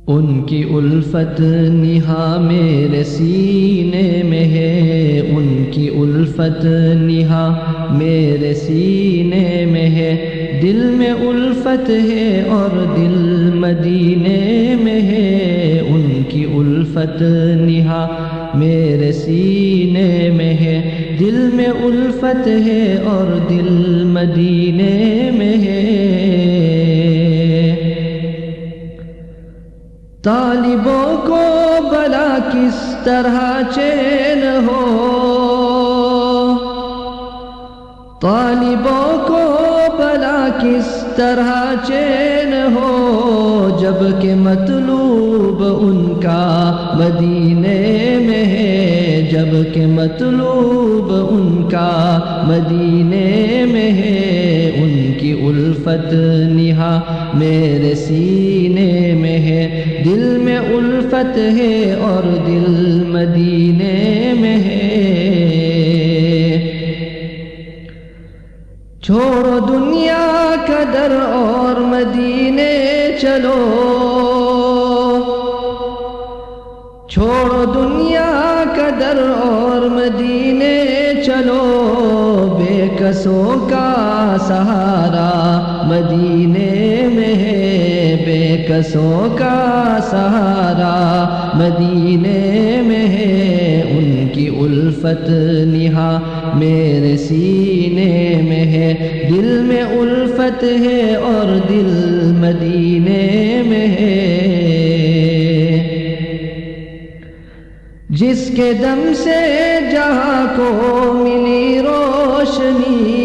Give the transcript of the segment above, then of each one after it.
ان کی الفت نہا میرے سینے میں ہے، ان کی الفت نہا میرے سینے میں ہے، دل میں الفت ہے اور دل مدینے میں ہے، ان کی الفت نہا میرے سینے میں ہے، دل میں الفت ہے اور دل مدینے میں ہے۔ طالبوں کو بلا کس طرح چین ہو، طالبوں کو بلا کس طرح چین ہو، جبکہ مطلوب ان کا مدینے میں ہے، جبکہ مطلوب ان کا مدینے میں ہے، ان کی الفت نہا میرے سینے میں ہے، دل میں الفت ہے اور دل مدینے میں ہے۔ چھوڑو دنیا کا در اور مدینے چلو، چھوڑو دنیا کا در اور مدینے چلو، بے کسوں کا سہارا مدینے میں ہے، بے کسوں کا سہارا مدینے میں ہے، ان کی الفت نہا میرے سینے میں ہے، دل میں الفت ہے اور دل مدینے میں ہے۔ جس کے دم سے جہاں کو ملی روشنی،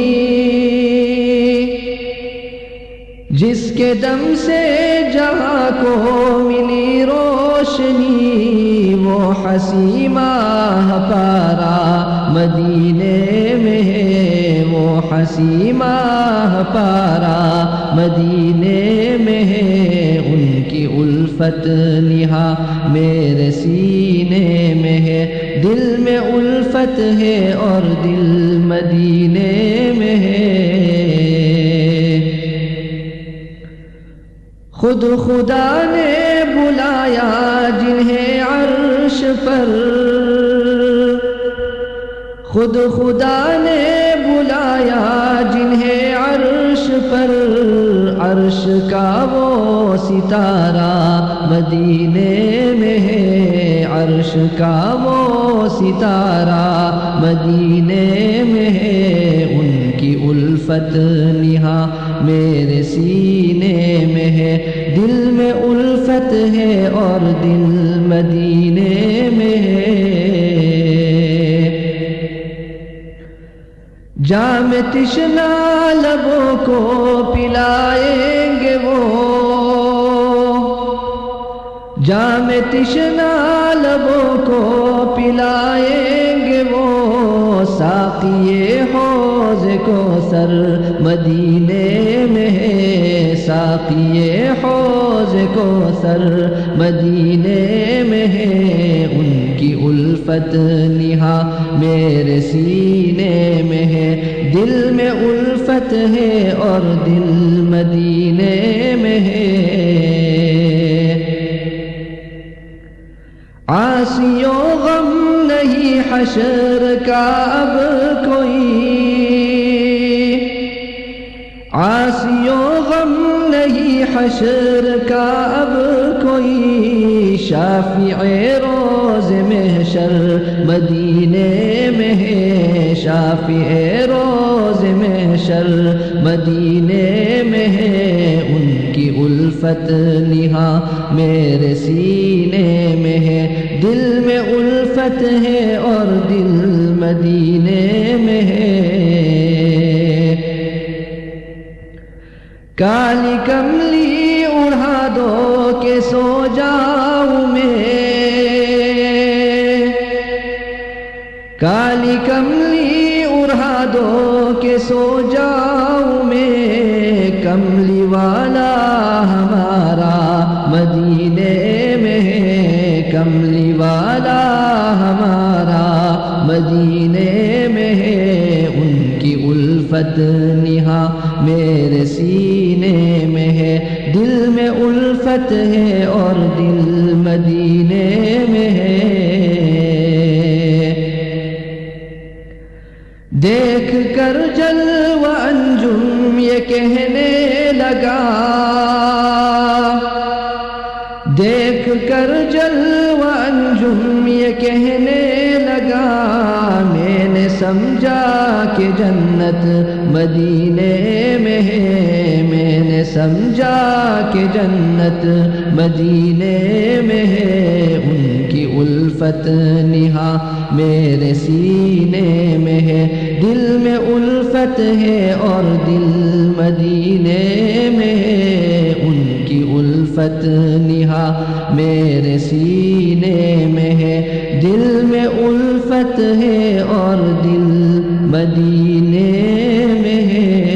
جس کے دم سے جہاں کو ملی روشنی، وہ حسین ماہ پارا مدینے میں ہے، وہ حسین ماہ پارا مدینے میں ہے، ان کی الفت نہا میرے سینے میں ہے، دل میں الفت ہے اور دل مدینے میں ہے۔ خود خدا نے بلایا جنہیں عرش پر، خود خدا نے بلایا جنہیں عرش پر، عرش کا وہ ستارہ مدینے میں ہے، عرش کا وہ ستارہ مدینے میں ہے، ان کی الفت نہا میرے سینے میں ہے، دل میں الفت ہے اور دل مدینے میں ہے۔ جام تشنا لبوں کو پلائیں گے وہ، جام تشنا لبوں کو پلائیں گے وہ، ساقی حوض کوثر مدینے میں ہے، ساقی حوض کوثر مدینے میں ہے، ان کی الفت نہا میرے سینے میں ہے، دل میں الفت ہے اور دل مدینے میں ہے۔ عاصیوں غم نہیں حشر کا اب کوئی، عاصیوں غم نہیں حشر کا اب کوئی، شافع روز محشر مدینے میں ہے، شافع روز محشر مدینے میں ہے، ان کی الفت نہا میرے سینے میں ہے، دل میں الفت ہے اور دل مدینے میں ہے۔ کالی کملی اڑا دو کہ سو جاؤں میں، کالی کملی اڑا دو کہ سو جاؤں میں، کملی والا ہمارا مدینے میں ہے، کملی والا ہمارا مدینے میں ہے، ان کی الفت نہا میرے سینے میں ہے، دل میں الفت ہے اور دل دیکھ کر جلوہ انجم یہ کہنے لگا، میں نے سمجھا کہ جنت مدینے میں ہے، میں نے سمجھا کہ جنت مدینے میں ہے، ان کی الفت نہا میرے سینے میں ہے، دل میں الفت ہے اور دل مدینے میں ہے، ان کی الفت نہا میرے سینے میں ہے، دل میں الفت ہے اور دل مدینے میں ہے۔